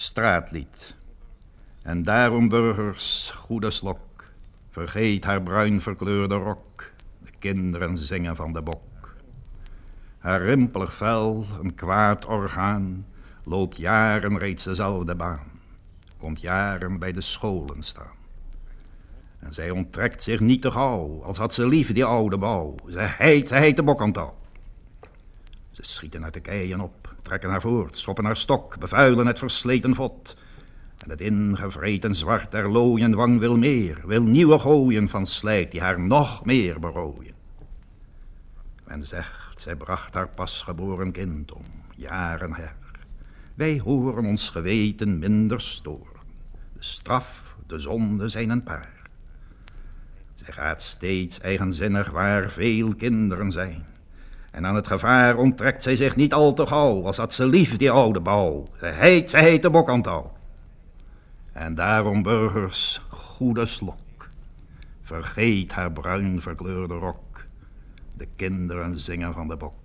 Straatlied. En daarom, burgers, goede slok, vergeet haar bruin verkleurde rok, de kinderen zingen van de bok. Haar rimpelig vel, een kwaad orgaan, loopt jaren reeds dezelfde baan, komt jaren bij de scholen staan. En zij onttrekt zich niet te gauw, als had ze lief die oude bouw, ze heet de bok aan touw. Ze schieten uit de keien op, trekken haar voort, schoppen haar stok, bevuilen het versleten vod. En het ingevreten zwart der looien wang wil meer, wil nieuwe gooien van slijt die haar nog meer berooien. Men zegt, zij bracht haar pasgeboren kind om, jaren her. Wij horen ons geweten minder storen. De straf, de zonde zijn een paar. Zij gaat steeds eigenzinnig waar veel kinderen zijn. En aan het gevaar onttrekt zij zich niet al te gauw, als had ze lief die oude bouw. Zij heet de bok aan touw. En daarom, burgers, goede slok, vergeet haar bruin verkleurde rok. De kinderen zingen van de bok.